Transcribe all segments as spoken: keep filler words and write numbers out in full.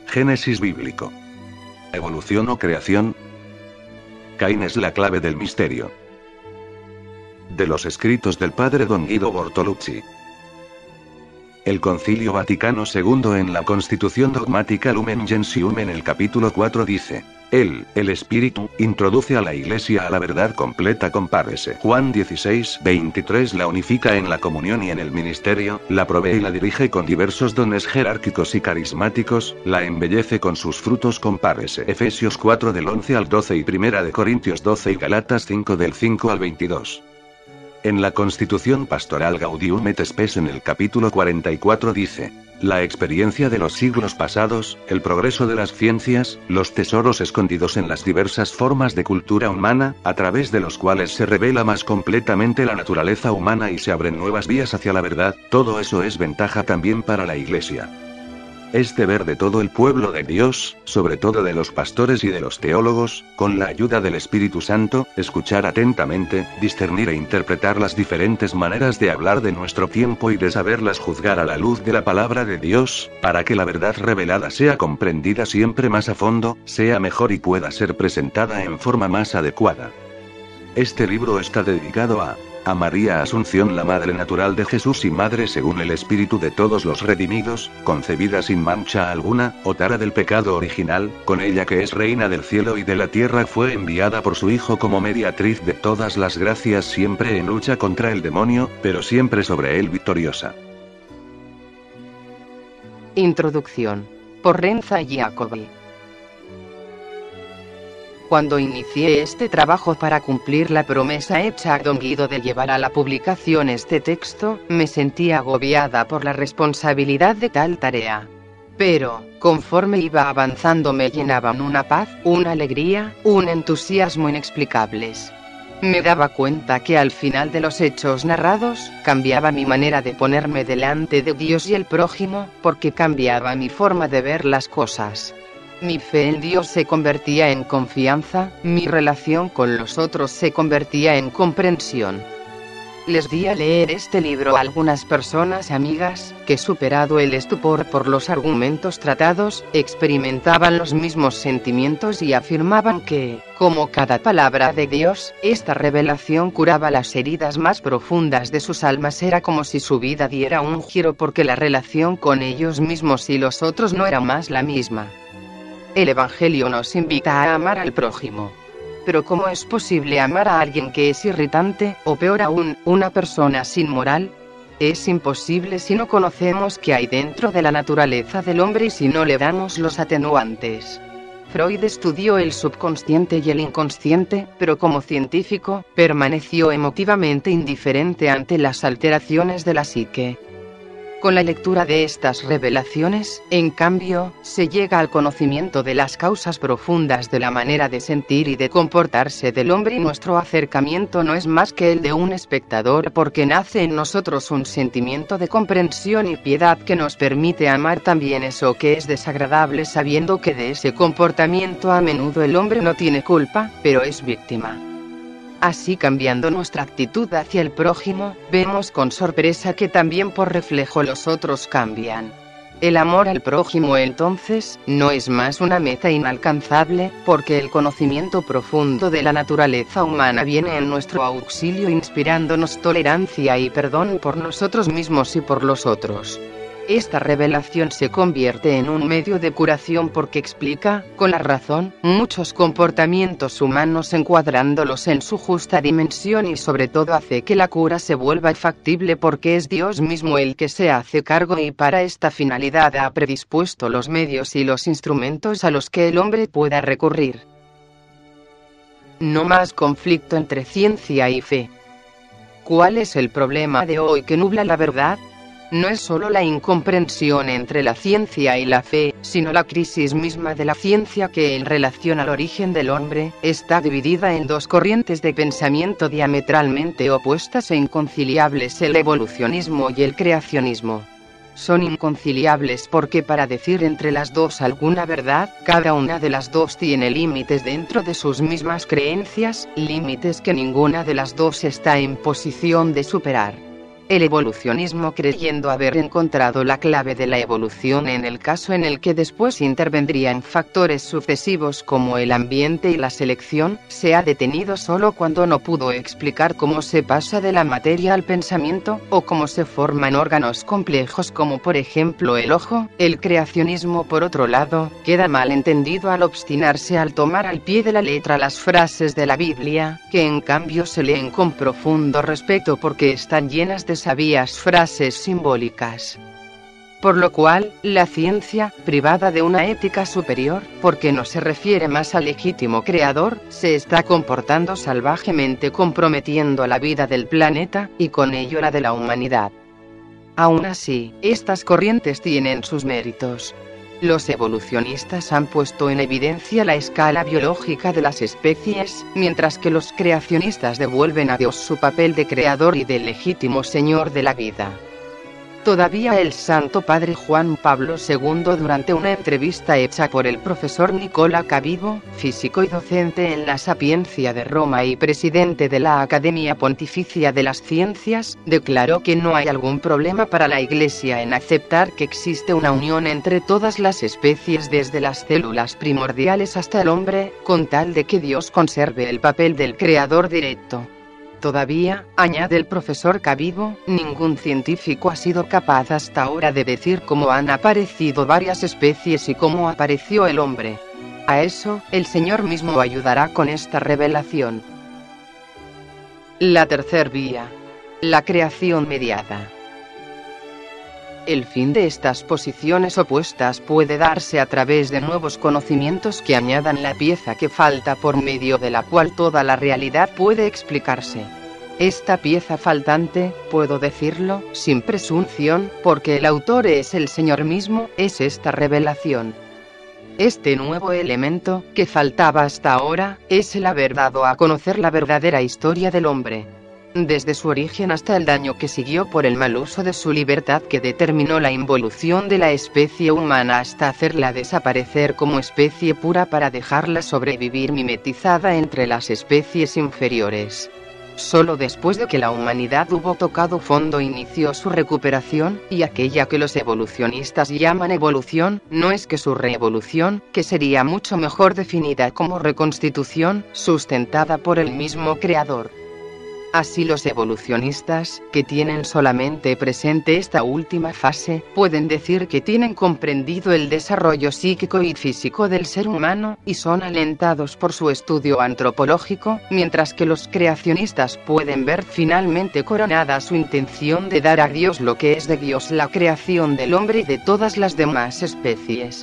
Génesis bíblico. ¿Evolución o creación? Caín es la clave del misterio. De los escritos del padre Don Guido Bortolucci. El Concilio Vaticano segundo en la Constitución Dogmática Lumen Gentium en el capítulo cuatro dice: Él, el Espíritu, introduce a la Iglesia a la verdad completa compárese. Juan dieciséis veintitrés la unifica en la comunión y en el ministerio, la provee y la dirige con diversos dones jerárquicos y carismáticos, la embellece con sus frutos compárese. Efesios cuatro del once al doce y Primera de Corintios doce y Galatas cinco del cinco al veintidós. En la Constitución Pastoral Gaudium et Spes en el capítulo cuarenta y cuatro dice: la experiencia de los siglos pasados, el progreso de las ciencias, los tesoros escondidos en las diversas formas de cultura humana, a través de los cuales se revela más completamente la naturaleza humana y se abren nuevas vías hacia la verdad, todo eso es ventaja también para la Iglesia. Es deber de todo el pueblo de Dios, sobre todo de los pastores y de los teólogos, con la ayuda del Espíritu Santo, escuchar atentamente, discernir e interpretar las diferentes maneras de hablar de nuestro tiempo y de saberlas juzgar a la luz de la palabra de Dios, para que la verdad revelada sea comprendida siempre más a fondo, sea mejor y pueda ser presentada en forma más adecuada. Este libro está dedicado a A María Asunción, la Madre Natural de Jesús y Madre según el Espíritu de todos los redimidos, concebida sin mancha alguna, o tara del pecado original, con ella que es Reina del cielo y de la tierra, fue enviada por su Hijo como mediatriz de todas las gracias, siempre en lucha contra el demonio, pero siempre sobre él victoriosa. Introducción. Por Renza Giacobi. Cuando inicié este trabajo para cumplir la promesa hecha a Don Guido de llevar a la publicación este texto, me sentí agobiada por la responsabilidad de tal tarea. Pero, conforme iba avanzando, me llenaban una paz, una alegría, un entusiasmo inexplicables. Me daba cuenta que al final de los hechos narrados, cambiaba mi manera de ponerme delante de Dios y el prójimo, porque cambiaba mi forma de ver las cosas. Mi fe en Dios se convertía en confianza, mi relación con los otros se convertía en comprensión. Les di a leer este libro a algunas personas amigas, que superado el estupor por los argumentos tratados, experimentaban los mismos sentimientos y afirmaban que, como cada palabra de Dios, esta revelación curaba las heridas más profundas de sus almas. Era como si su vida diera un giro porque la relación con ellos mismos y los otros no era más la misma. El Evangelio nos invita a amar al prójimo. Pero ¿cómo es posible amar a alguien que es irritante, o peor aún, una persona sin moral? Es imposible si no conocemos qué hay dentro de la naturaleza del hombre y si no le damos los atenuantes. Freud estudió el subconsciente y el inconsciente, pero como científico, permaneció emotivamente indiferente ante las alteraciones de la psique. Con la lectura de estas revelaciones, en cambio, se llega al conocimiento de las causas profundas de la manera de sentir y de comportarse del hombre, y nuestro acercamiento no es más que el de un espectador, porque nace en nosotros un sentimiento de comprensión y piedad que nos permite amar también eso que es desagradable, sabiendo que de ese comportamiento a menudo el hombre no tiene culpa, pero es víctima. Así, cambiando nuestra actitud hacia el prójimo, vemos con sorpresa que también por reflejo los otros cambian. El amor al prójimo entonces, no es más una meta inalcanzable, porque el conocimiento profundo de la naturaleza humana viene en nuestro auxilio, inspirándonos tolerancia y perdón por nosotros mismos y por los otros. Esta revelación se convierte en un medio de curación porque explica, con la razón, muchos comportamientos humanos encuadrándolos en su justa dimensión, y sobre todo hace que la cura se vuelva factible porque es Dios mismo el que se hace cargo, y para esta finalidad ha predispuesto los medios y los instrumentos a los que el hombre pueda recurrir. No más conflicto entre ciencia y fe. ¿Cuál es el problema de hoy que nubla la verdad? No es solo la incomprensión entre la ciencia y la fe, sino la crisis misma de la ciencia que, en relación al origen del hombre, está dividida en dos corrientes de pensamiento diametralmente opuestas e inconciliables: el evolucionismo y el creacionismo. Son inconciliables porque, para decir entre las dos alguna verdad, cada una de las dos tiene límites dentro de sus mismas creencias, límites que ninguna de las dos está en posición de superar. el evolucionismo, creyendo haber encontrado la clave de la evolución en el caso en el que después intervendrían factores sucesivos como el ambiente y la selección, se ha detenido solo cuando no pudo explicar cómo se pasa de la materia al pensamiento, o cómo se forman órganos complejos como por ejemplo el ojo. El creacionismo, por otro lado, queda mal entendido al obstinarse al tomar al pie de la letra las frases de la Biblia, que en cambio se leen con profundo respeto porque están llenas de sabias frases simbólicas. Por lo cual, la ciencia, privada de una ética superior, porque no se refiere más al legítimo creador, se está comportando salvajemente, comprometiendo la vida del planeta, y con ello la de la humanidad. Aún así, estas corrientes tienen sus méritos. Los evolucionistas han puesto en evidencia la escala biológica de las especies, mientras que los creacionistas devuelven a Dios su papel de creador y de legítimo señor de la vida. Todavía el Santo Padre Juan Pablo segundo, durante una entrevista hecha por el profesor Nicola Cavivo, físico y docente en la Sapiencia de Roma y presidente de la Academia Pontificia de las Ciencias, declaró que no hay algún problema para la Iglesia en aceptar que existe una unión entre todas las especies desde las células primordiales hasta el hombre, con tal de que Dios conserve el papel del creador directo. Todavía, añade el profesor Cavivo, ningún científico ha sido capaz hasta ahora de decir cómo han aparecido varias especies y cómo apareció el hombre. A eso, el Señor mismo ayudará con esta revelación. La tercer vía. La creación mediada. El fin de estas posiciones opuestas puede darse a través de nuevos conocimientos que añadan la pieza que falta por medio de la cual toda la realidad puede explicarse. Esta pieza faltante, puedo decirlo, sin presunción, porque el autor es el Señor mismo, es esta revelación. Este nuevo elemento, que faltaba hasta ahora, es el haber dado a conocer la verdadera historia del hombre. Desde su origen hasta el daño que siguió por el mal uso de su libertad que determinó la involución de la especie humana hasta hacerla desaparecer como especie pura para dejarla sobrevivir mimetizada entre las especies inferiores. Solo después de que la humanidad hubo tocado fondo inició su recuperación, y aquella que los evolucionistas llaman evolución, no es que su reevolución, que sería mucho mejor definida como reconstitución, sustentada por el mismo creador. Así los evolucionistas, que tienen solamente presente esta última fase, pueden decir que tienen comprendido el desarrollo psíquico y físico del ser humano, y son alentados por su estudio antropológico, mientras que los creacionistas pueden ver finalmente coronada su intención de dar a Dios lo que es de Dios, la creación del hombre y de todas las demás especies.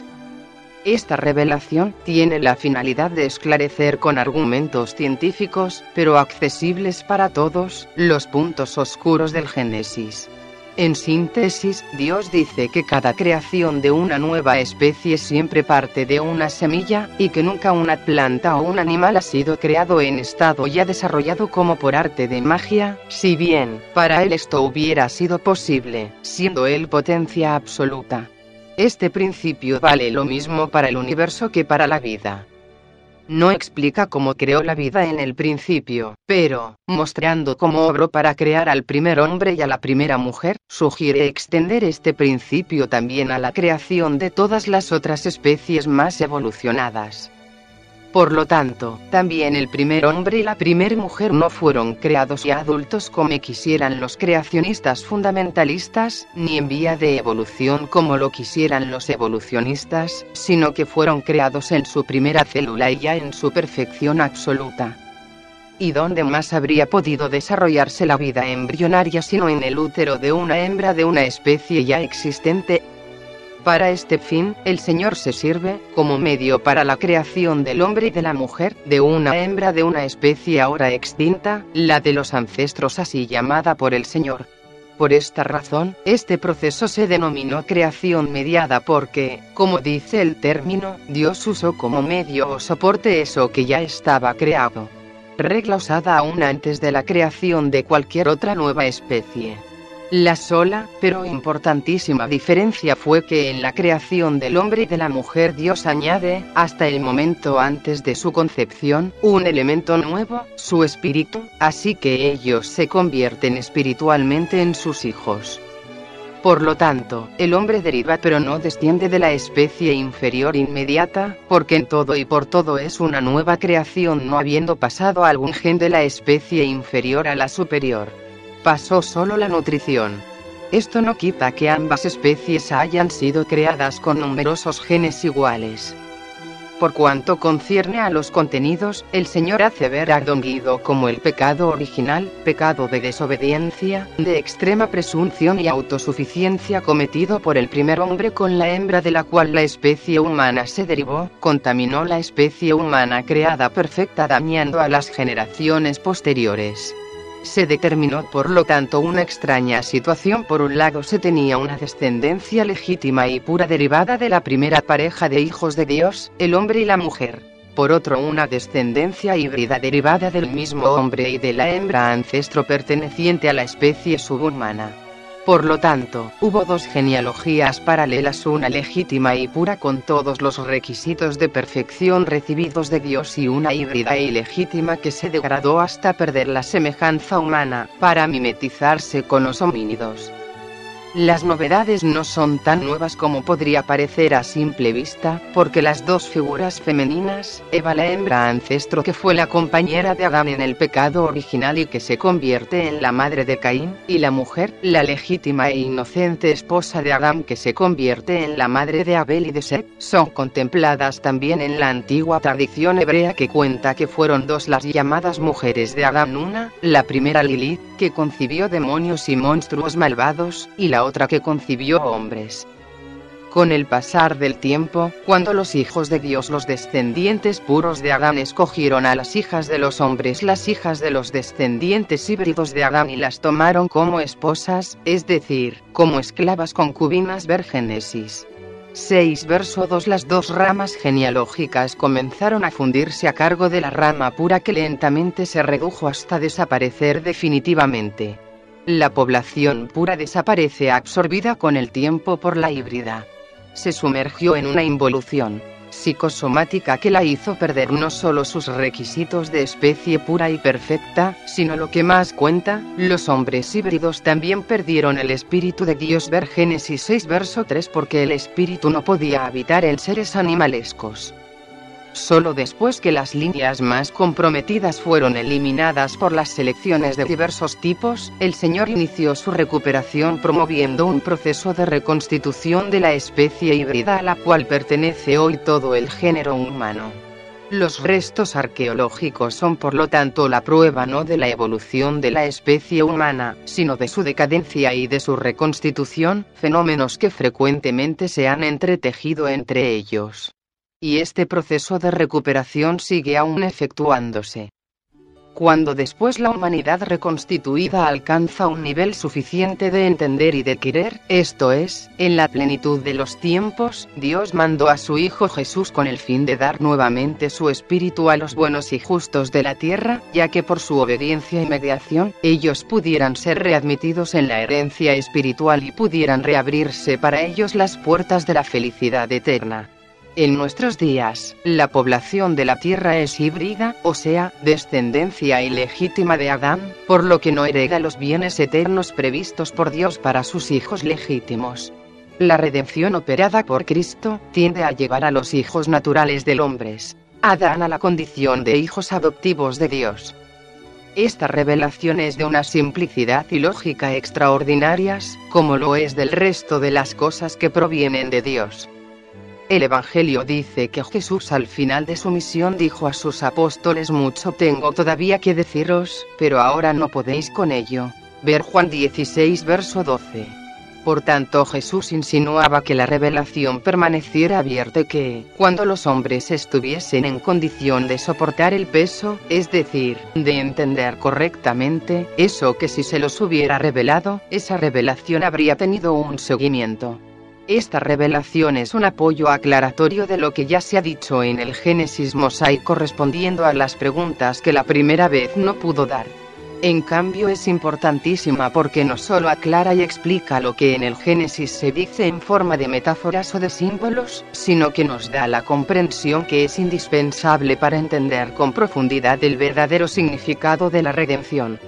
Esta revelación tiene la finalidad de esclarecer con argumentos científicos, pero accesibles para todos, los puntos oscuros del Génesis. En síntesis, Dios dice que cada creación de una nueva especie siempre parte de una semilla, y que nunca una planta o un animal ha sido creado en estado ya desarrollado como por arte de magia, si bien, para él esto hubiera sido posible, siendo él potencia absoluta. Este principio vale lo mismo para el universo que para la vida. No explica cómo creó la vida en el principio, pero, mostrando cómo obró para crear al primer hombre y a la primera mujer, sugiere extender este principio también a la creación de todas las otras especies más evolucionadas. Por lo tanto, también el primer hombre y la primera mujer no fueron creados ya adultos como quisieran los creacionistas fundamentalistas, ni en vía de evolución como lo quisieran los evolucionistas, sino que fueron creados en su primera célula y ya en su perfección absoluta. ¿Y dónde más habría podido desarrollarse la vida embrionaria sino en el útero de una hembra de una especie ya existente? Para este fin, el Señor se sirve, como medio para la creación del hombre y de la mujer, de una hembra de una especie ahora extinta, la de los ancestros así llamada por el Señor. Por esta razón, este proceso se denominó creación mediada porque, como dice el término, Dios usó como medio o soporte eso que ya estaba creado. Regla usada aún antes de la creación de cualquier otra nueva especie. La sola, pero importantísima diferencia fue que en la creación del hombre y de la mujer Dios añade, hasta el momento antes de su concepción, un elemento nuevo, su espíritu, así que ellos se convierten espiritualmente en sus hijos. Por lo tanto, el hombre deriva pero no desciende de la especie inferior inmediata, porque en todo y por todo es una nueva creación no habiendo pasado algún gen de la especie inferior a la superior. Pasó solo la nutrición. Esto no quita que ambas especies hayan sido creadas con numerosos genes iguales. Por cuanto concierne a los contenidos, el Señor hace ver a Adón Guido como el pecado original, pecado de desobediencia, de extrema presunción y autosuficiencia cometido por el primer hombre con la hembra de la cual la especie humana se derivó, contaminó la especie humana creada perfecta dañando a las generaciones posteriores. Se determinó por lo tanto una extraña situación. Por un lado se tenía una descendencia legítima y pura derivada de la primera pareja de hijos de Dios, el hombre y la mujer. Por otro una descendencia híbrida derivada del mismo hombre y de la hembra ancestro perteneciente a la especie subhumana. Por lo tanto, hubo dos genealogías paralelas, una legítima y pura con todos los requisitos de perfección recibidos de Dios y una híbrida e ilegítima que se degradó hasta perder la semejanza humana, para mimetizarse con los homínidos. Las novedades no son tan nuevas como podría parecer a simple vista, porque las dos figuras femeninas, Eva la hembra ancestro que fue la compañera de Adán en el pecado original y que se convierte en la madre de Caín, y la mujer, la legítima e inocente esposa de Adán que se convierte en la madre de Abel y de Set, son contempladas también en la antigua tradición hebrea que cuenta que fueron dos las llamadas mujeres de Adán, una, la primera Lilith, que concibió demonios y monstruos malvados, y la otra que concibió hombres. Con el pasar del tiempo, cuando los hijos de Dios, los descendientes puros de Adán, escogieron a las hijas de los hombres, las hijas de los descendientes híbridos de Adán, y las tomaron como esposas, es decir, como esclavas concubinas, ver Génesis seis verso dos, las dos ramas genealógicas comenzaron a fundirse a cargo de la rama pura que lentamente se redujo hasta desaparecer definitivamente. La población pura desaparece absorbida con el tiempo por la híbrida. Se sumergió en una involución psicosomática que la hizo perder no solo sus requisitos de especie pura y perfecta, sino lo que más cuenta, los hombres híbridos también perdieron el espíritu de Dios, ver Génesis seis verso tres, porque el espíritu no podía habitar en seres animalescos. Solo después que las líneas más comprometidas fueron eliminadas por las selecciones de diversos tipos, el Señor inició su recuperación promoviendo un proceso de reconstitución de la especie híbrida a la cual pertenece hoy todo el género humano. Los restos arqueológicos son por lo tanto la prueba no de la evolución de la especie humana, sino de su decadencia y de su reconstitución, fenómenos que frecuentemente se han entretejido entre ellos. Y este proceso de recuperación sigue aún efectuándose. Cuando después la humanidad reconstituida alcanza un nivel suficiente de entender y de querer, esto es, en la plenitud de los tiempos, Dios mandó a su Hijo Jesús con el fin de dar nuevamente su espíritu a los buenos y justos de la tierra, ya que por su obediencia y mediación, ellos pudieran ser readmitidos en la herencia espiritual y pudieran reabrirse para ellos las puertas de la felicidad eterna. En nuestros días, la población de la Tierra es híbrida, o sea, descendencia ilegítima de Adán, por lo que no hereda los bienes eternos previstos por Dios para sus hijos legítimos. La redención operada por Cristo tiende a llevar a los hijos naturales del hombre, Adán, a la condición de hijos adoptivos de Dios. Esta revelación es de una simplicidad y lógica extraordinarias, como lo es del resto de las cosas que provienen de Dios. El Evangelio dice que Jesús al final de su misión dijo a sus apóstoles: mucho tengo todavía que deciros, pero ahora no podéis con ello. Ver Juan dieciséis verso doce. Por tanto Jesús insinuaba que la revelación permaneciera abierta y que, cuando los hombres estuviesen en condición de soportar el peso, es decir, de entender correctamente, eso que si se los hubiera revelado, esa revelación habría tenido un seguimiento. Esta revelación es un apoyo aclaratorio de lo que ya se ha dicho en el Génesis mosaico respondiendo a las preguntas que la primera vez no pudo dar. En cambio es importantísima porque no solo aclara y explica lo que en el Génesis se dice en forma de metáforas o de símbolos, sino que nos da la comprensión que es indispensable para entender con profundidad el verdadero significado de la redención.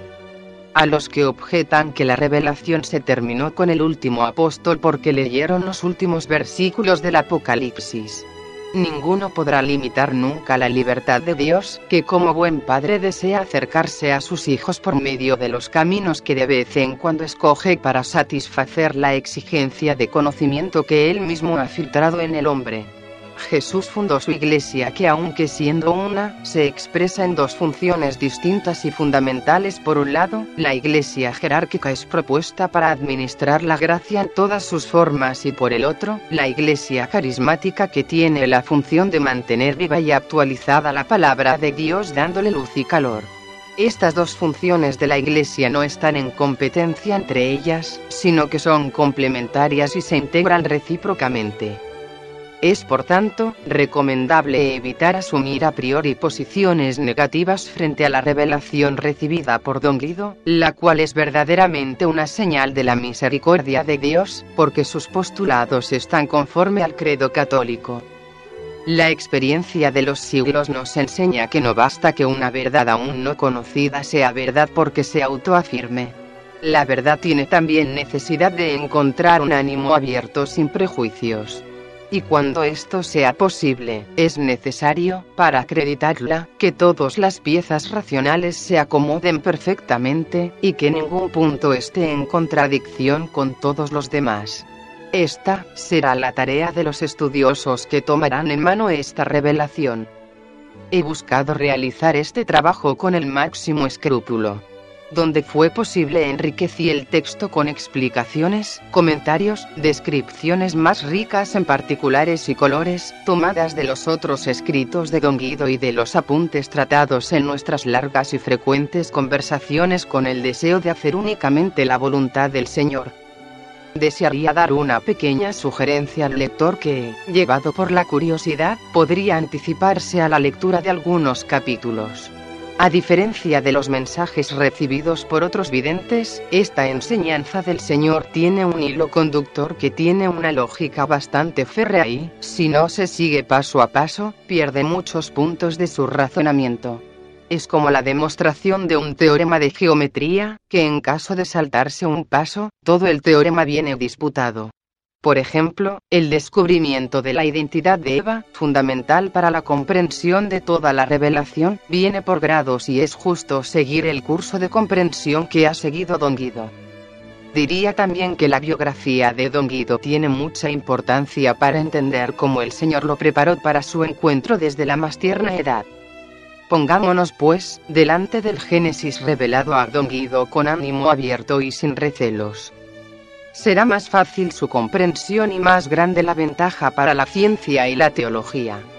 A los que objetan que la revelación se terminó con el último apóstol porque leyeron los últimos versículos del Apocalipsis, ninguno podrá limitar nunca la libertad de Dios, que como buen padre desea acercarse a sus hijos por medio de los caminos que de vez en cuando escoge para satisfacer la exigencia de conocimiento que él mismo ha filtrado en el hombre. Jesús fundó su iglesia que, aunque siendo una, se expresa en dos funciones distintas y fundamentales. Por un lado, la iglesia jerárquica es propuesta para administrar la gracia en todas sus formas, y por el otro, la iglesia carismática, que tiene la función de mantener viva y actualizada la palabra de Dios dándole luz y calor. Estas dos funciones de la iglesia no están en competencia entre ellas, sino que son complementarias y se integran recíprocamente. Es por tanto, recomendable evitar asumir a priori posiciones negativas frente a la revelación recibida por Don Guido, la cual es verdaderamente una señal de la misericordia de Dios, porque sus postulados están conforme al credo católico. La experiencia de los siglos nos enseña que no basta que una verdad aún no conocida sea verdad porque se autoafirme. La verdad tiene también necesidad de encontrar un ánimo abierto sin prejuicios. Y cuando esto sea posible, es necesario, para acreditarla, que todas las piezas racionales se acomoden perfectamente, y que ningún punto esté en contradicción con todos los demás. Esta será la tarea de los estudiosos que tomarán en mano esta revelación. He buscado realizar este trabajo con el máximo escrúpulo. Donde fue posible, enriquecí el texto con explicaciones, comentarios, descripciones más ricas en particulares y colores, tomadas de los otros escritos de Don Guido y de los apuntes tratados en nuestras largas y frecuentes conversaciones, con el deseo de hacer únicamente la voluntad del Señor. Desearía dar una pequeña sugerencia al lector que, llevado por la curiosidad, podría anticiparse a la lectura de algunos capítulos. A diferencia de los mensajes recibidos por otros videntes, esta enseñanza del Señor tiene un hilo conductor que tiene una lógica bastante férrea y, si no se sigue paso a paso, pierde muchos puntos de su razonamiento. Es como la demostración de un teorema de geometría, que en caso de saltarse un paso, todo el teorema viene disputado. Por ejemplo, el descubrimiento de la identidad de Eva, fundamental para la comprensión de toda la revelación, viene por grados y es justo seguir el curso de comprensión que ha seguido Don Guido. Diría también que la biografía de Don Guido tiene mucha importancia para entender cómo el Señor lo preparó para su encuentro desde la más tierna edad. Pongámonos, pues, delante del Génesis revelado a Don Guido con ánimo abierto y sin recelos. Será más fácil su comprensión y más grande la ventaja para la ciencia y la teología.